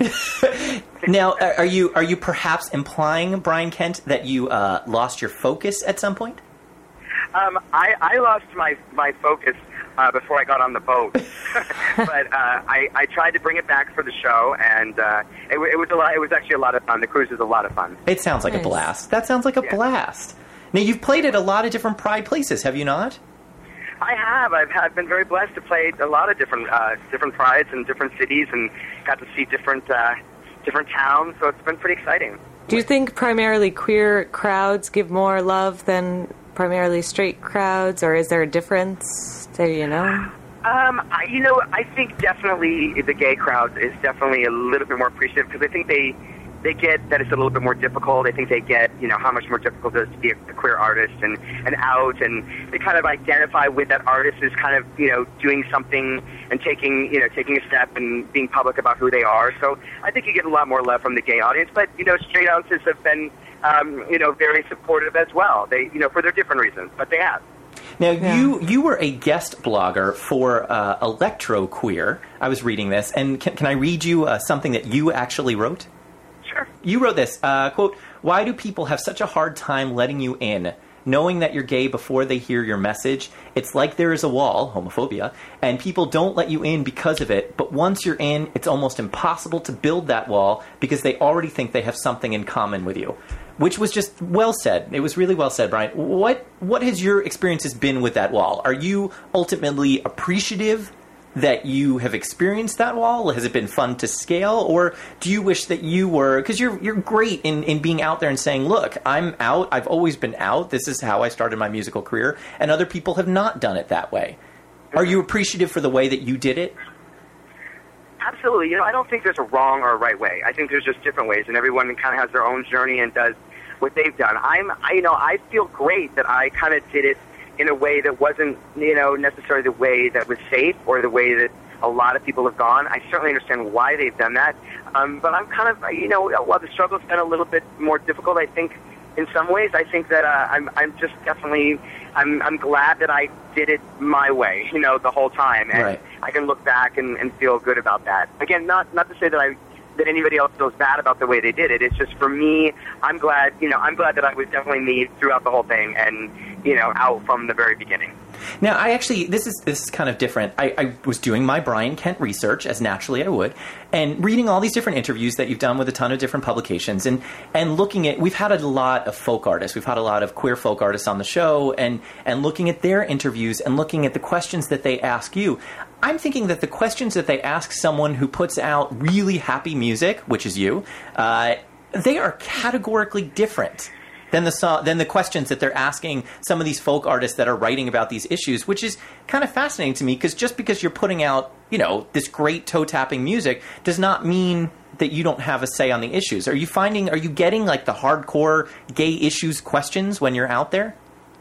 Now, are you are you perhaps implying, Brian Kent, that you uh, lost your focus at some point? Um, I, I lost my my focus uh, before I got on the boat, but uh, I, I tried to bring it back for the show, and uh, it, it was a lot. It was actually a lot of fun. The cruise was a lot of fun. It sounds like nice. a blast. That sounds like a yeah. blast. Now, you've played at a lot of different Pride places, have you not? I have. I've had, been very blessed to play a lot of different uh, different prides in different cities, and got to see different uh, different towns. So it's been pretty exciting. Do you think primarily queer crowds give more love than primarily straight crowds, or is there a difference? Do you know? Um, I, you know, I think definitely the gay crowd is definitely a little bit more appreciative, because I think they they get that it's a little bit more difficult. I think they get, you know, how much more difficult it is to be a, a queer artist and, and out, and they kind of identify with that artist as kind of, you know, doing something and taking, you know, taking a step and being public about who they are. So I think you get a lot more love from the gay audience. But, you know, straight audiences have been, um, you know, very supportive as well. They, you know, for their different reasons, but they have. Now, Yeah. you you were a guest blogger for uh, Electro Queer. I was reading this, and can, can I read you uh, something that you actually wrote? Sure. You wrote this, uh, quote, "Why do people have such a hard time letting you in? Knowing that you're gay before they hear your message, it's like there is a wall, homophobia, and people don't let you in because of it, but once you're in, it's almost impossible to build that wall because they already think they have something in common with you." Which was just well said. It was really well said, Brian. What what has your experiences been with that wall? Are you ultimately appreciative that you have experienced that wall? Has it been fun to scale? Or do you wish that you were, because you're you're great in, in being out there and saying, look, I'm out, I've always been out, this is how I started my musical career, and other people have not done it that way. Are you appreciative for the way that you did it? Absolutely. You know, I don't think there's a wrong or a right way. I think there's just different ways, and everyone kind of has their own journey and does what they've done. I'm, I, you know, I feel great that I kind of did it in a way that wasn't, you know, necessarily the way that was safe or the way that a lot of people have gone. I certainly understand why they've done that, um, but I'm kind of, you know, while the struggle's been a little bit more difficult, I think in some ways, I think that uh, I'm, I'm just definitely, I'm, I'm glad that I did it my way, you know, the whole time, and Right. I can look back and, and feel good about that. Again, not, not to say that I, that anybody else feels bad about the way they did it. It's just for me, I'm glad, you know, I'm glad that I was definitely me throughout the whole thing, and, you know, out from the very beginning. Now, I actually, this is this is kind of different. I, I was doing my Brian Kent research, as naturally I would, and reading all these different interviews that you've done with a ton of different publications, and, and looking at, we've had a lot of folk artists, we've had a lot of queer folk artists on the show, and, and looking at their interviews and looking at the questions that they ask you. I'm thinking that the questions that they ask someone who puts out really happy music, which is you, uh, they are categorically different than the so- than the questions that they're asking some of these folk artists that are writing about these issues, which is kind of fascinating to me, because just because you're putting out, you know, this great toe-tapping music does not mean that you don't have a say on the issues. Are you finding, are you getting like the hardcore gay issues questions when you're out there?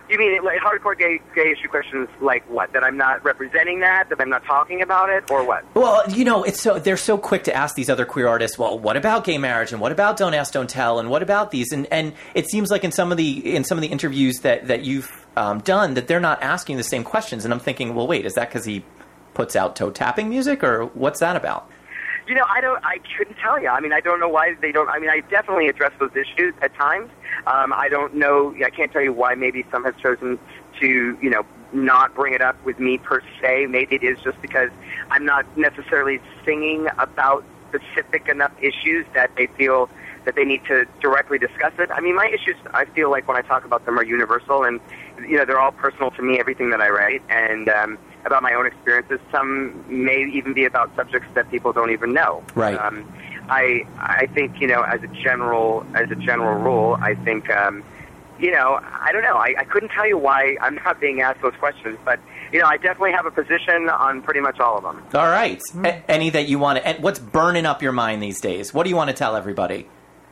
You mean like hardcore gay gay issue questions like what? That I'm not representing that? That I'm not talking about it, or what? Well, you know, it's so they're so quick to ask these other queer artists. Well, what about gay marriage, and what about Don't Ask, Don't Tell, and what about these? And and it seems like in some of the in some of the interviews that that you've um, done that they're not asking the same questions. And I'm thinking, well, wait, is that because he puts out toe tapping music, or what's that about? You know, I don't. I couldn't tell you. I mean, I don't know why they don't. I mean, I definitely address those issues at times. Um, I don't know. I can't tell you why. Maybe some have chosen to, you know, not bring it up with me per se. Maybe it is just because I'm not necessarily singing about specific enough issues that they feel that they need to directly discuss it. I mean, my issues, I feel like when I talk about them, are universal, and you know, they're all personal to me. Everything that I write, and um, about my own experiences. Some may even be about subjects that people don't even know. Right. Um, I I think, you know, as a general as a general rule, I think. Um, You know, I don't know. I, I couldn't tell you why I'm not being asked those questions, but, you know, I definitely have a position on pretty much all of them. All right. A- any that you want to... And what's burning up your mind these days? What do you want to tell everybody?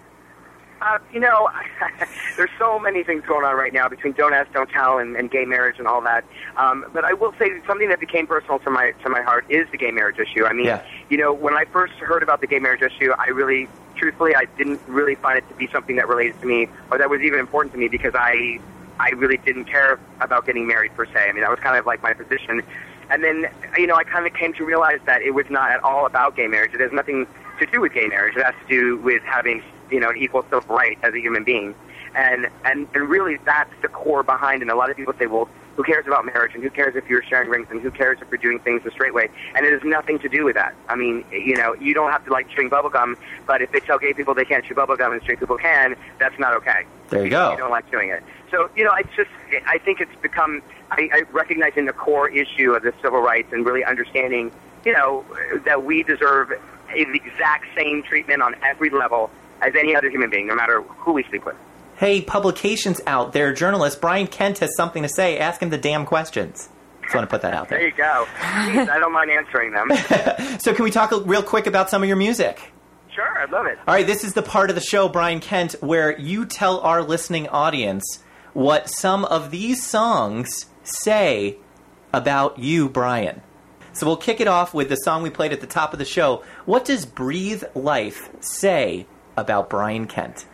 Uh, you know, there's so many things going on right now between Don't Ask, Don't Tell and, and gay marriage and all that. Um, but I will say something that became personal to my to my heart is the gay marriage issue. I mean, Yeah. you know, when I first heard about the gay marriage issue, I really... Truthfully, I didn't really find it to be something that related to me or that was even important to me because I I really didn't care about getting married per se. I mean, that was kind of like my position. And then, you know, I kind of came to realize that it was not at all about gay marriage. It has nothing to do with gay marriage. It has to do with having, you know, an equal civil right as a human being. And, and, and really that's the core behind it. And a lot of people say, well, who cares about marriage, and who cares if you're sharing rings, and who cares if you're doing things the straight way? And it has nothing to do with that. I mean, you know, you don't have to like chewing bubblegum, but if they tell gay people they can't chew bubblegum and straight people can, that's not okay. There you go. You don't like chewing it. So, you know, I just, I think it's become, I, I recognizing the core issue of the civil rights and really understanding, you know, that we deserve the exact same treatment on every level as any other human being, no matter who we sleep with. Hey, publications out there, journalist Brian Kent has something to say. Ask him the damn questions. Just want to put that out there. There you go. Please, I don't mind answering them. So can we talk real quick about some of your music? Sure, I'd love it. All right, this is the part of the show, Brian Kent, where you tell our listening audience what some of these songs say about you, Brian. So we'll kick it off with the song we played at the top of the show. What does Breathe Life say about Brian Kent?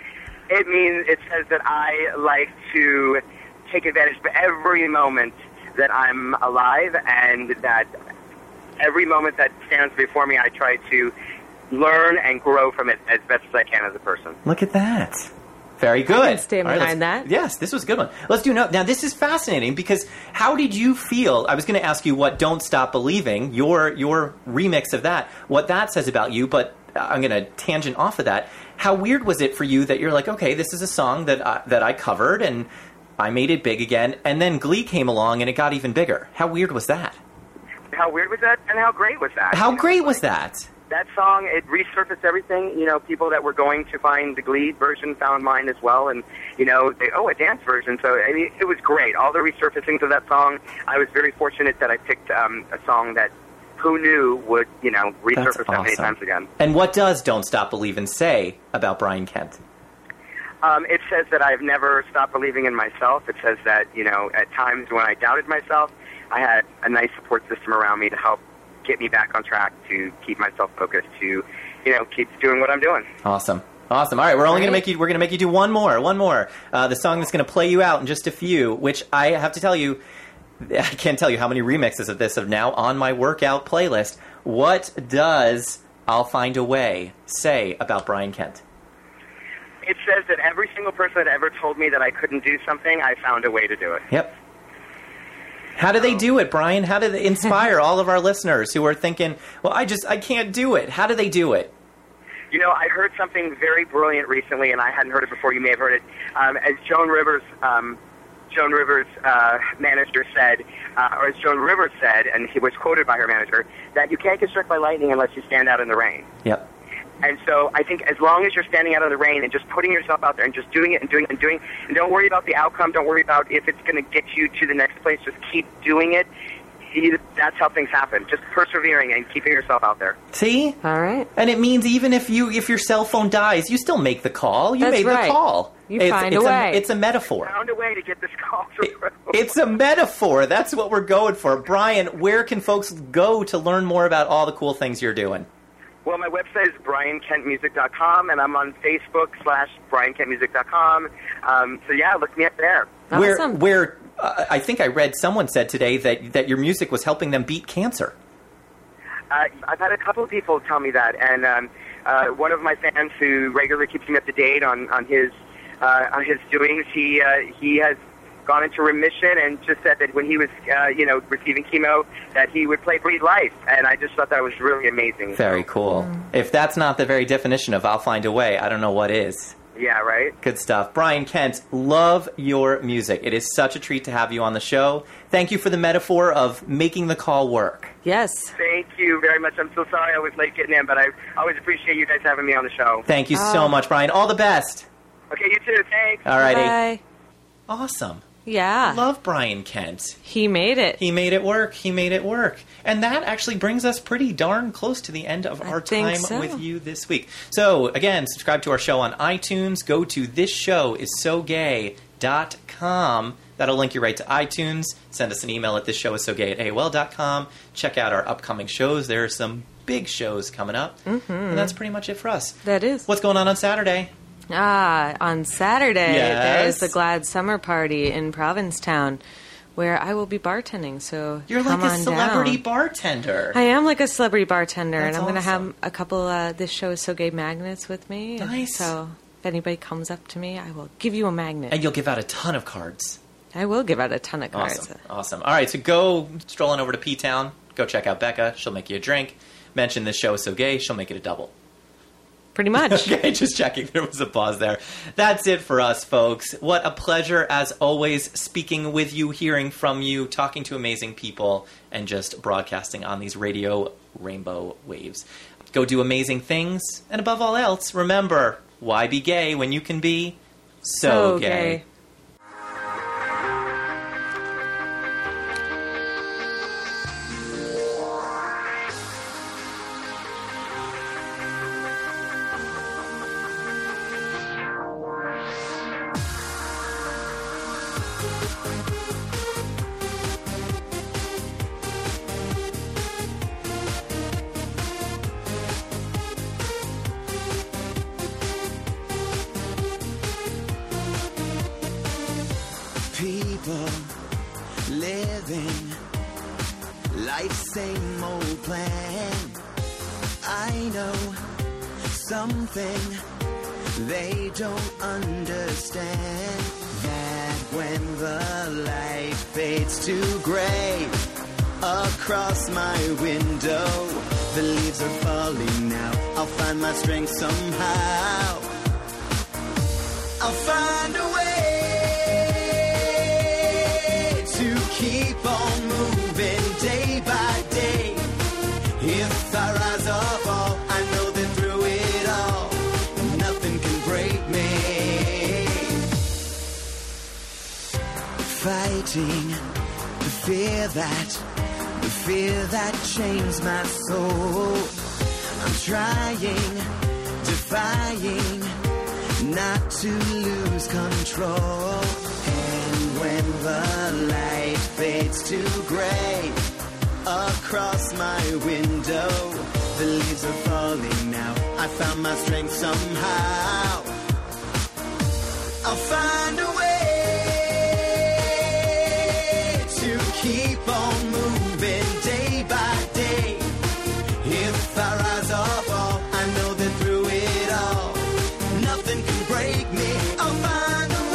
It means, it says that I like to take advantage of every moment that I'm alive, and that every moment that stands before me, I try to learn and grow from it as best as I can as a person. Look at that. Very good. I can stand All right, behind let's- that. Yes, this was a good one. Let's do no. Now, this is fascinating because how did you feel? I was going to ask you what Don't Stop Believing, your your remix of that, what that says about you, but I'm going to tangent off of that. How weird was it for you that you're like, okay, this is a song that I, that I covered and I made it big again, and then Glee came along and it got even bigger? How weird was that? How weird was that, and how great was that? How You know, great like, was that? That song, it resurfaced everything. You know, people that were going to find the Glee version found mine as well, and, you know, they, oh, a dance version. So, I mean, it was great. All the resurfacings of that song, I was very fortunate that I picked um, a song that who knew would, you know, resurface That's that many awesome. times again. And what does Don't Stop Believing say about Brian Kent? Um, it says that I've never stopped believing in myself. It says that, you know, at times when I doubted myself, I had a nice support system around me to help get me back on track, to keep myself focused, to, you know, keep doing what I'm doing. Awesome. Awesome. All right, we're only Right. going to make you. We're going to make you do one more. One more. Uh, the song that's going to play you out in just a few. Which I have to tell you, I can't tell you how many remixes of this are now on my workout playlist. What does "I'll Find a Way" say about Brian Kent? It says that every single person that ever told me that I couldn't do something, I found a way to do it. Yep. How do they do it, Brian? How do they inspire all of our listeners who are thinking, "Well, I just I can't do it"? How do they do it? You know, I heard something very brilliant recently, and I hadn't heard it before. You may have heard it. Um, as Joan Rivers, um, Joan Rivers' uh, manager said, uh, or as Joan Rivers said, and he was quoted by her manager, that you can't get struck by lightning unless you stand out in the rain. Yep. And so I think as long as you're standing out in the rain and just putting yourself out there and just doing it and doing it and doing it, and don't worry about the outcome, don't worry about if it's going to get you to the next place, just keep doing it. you, that's how things happen. Just persevering and keeping yourself out there. See? All right. And it means even if you if your cell phone dies, you still make the call. You That's made right. the call. You it's, find it's a way. It's a metaphor. Found a way to get this call through. It's a metaphor. That's what we're going for. Brian, where can folks go to learn more about all the cool things you're doing? Well, my website is brian kent music dot com, and I'm on Facebook slash brian kent music dot com. Um, so, yeah, look me up there. Awesome. Where, where uh, I think I read someone said today that, that your music was helping them beat cancer. Uh, I've had a couple of people tell me that, and um, uh, one of my fans who regularly keeps me up to date on, on his uh, on his doings, he uh, he has gone into remission and just said that when he was, uh, you know, receiving chemo, that he would play Breathe Life, and I just thought that was really amazing. Very cool. Mm. If that's not the very definition of I'll find a way, I don't know what is. Yeah, right? Good stuff. Brian Kent, love your music. It is such a treat to have you on the show. Thank you for the metaphor of making the call work. Yes. Thank you very much. I'm so sorry I was late getting in, but I always appreciate you guys having me on the show. Thank you so Oh. much, Brian. All the best. Okay, you too. Thanks. All righty. Bye. Awesome. Yeah. Love Brian Kent. He made it. He made it work. He made it work. And that actually brings us pretty darn close to the end of I our think time so. with you this week. So, again, subscribe to our show on iTunes. Go to this show is so gay dot com. That'll link you right to iTunes. Send us an email at this show is so gay at A O L dot com. Check out our upcoming shows. There are some big shows coming up. Mm-hmm. And that's pretty much it for us. That is. What's going on on Saturday? Ah, on Saturday, Yes. there is the Glad Summer Party in Provincetown, where I will be bartending, so You're come like a on celebrity down. bartender. I am like a celebrity bartender, That's and I'm going to awesome. have a couple, uh, this show is so gay magnets with me. and Nice. So if anybody comes up to me, I will give you a magnet. And you'll give out a ton of cards. I will give out a ton of cards. Awesome. Awesome. All right, so go strolling over to P-Town. Go check out Becca. She'll make you a drink. Mention this show is so gay. She'll make it a double. Pretty much. Okay, just checking. There was a pause there. That's it for us, folks. What a pleasure, as always, speaking with you, hearing from you, talking to amazing people, and just broadcasting on these radio rainbow waves. Go do amazing things, and above all else, remember, why be gay when you can be so, So gay. gay. People living life's same old plan. I know something they don't understand. That when the light fades to gray across my window, the leaves are falling now. I'll find my strength somehow. I'll find a way to keep on moving day by day. If I rise or fall, I know that through it all, nothing can break me. Fighting the fear that, the fear that chains my soul. I'm trying, defying, not to lose control. And when the light fades to gray across my window, the leaves are falling now. I found my strength somehow. I'll find a way to keep on moving day by day. If I rise or fall, I know that through it all, nothing can break me. I'll find a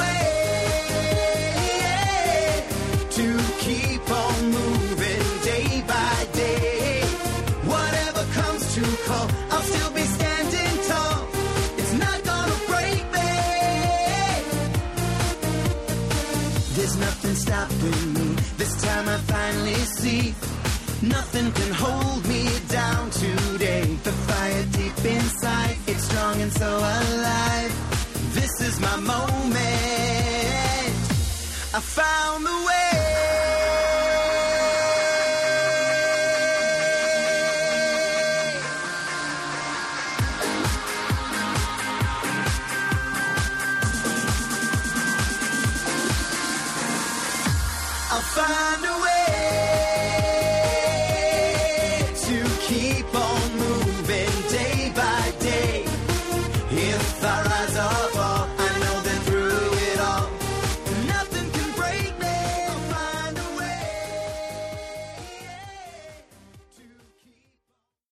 way to keep on moving day by day. Whatever comes to call, I'll still be standing tall. It's not gonna break me. There's nothing stopping me. This time I finally see nothing can hold me down today. The fire deep inside, it's strong and so alive. This is my moment. I found the way.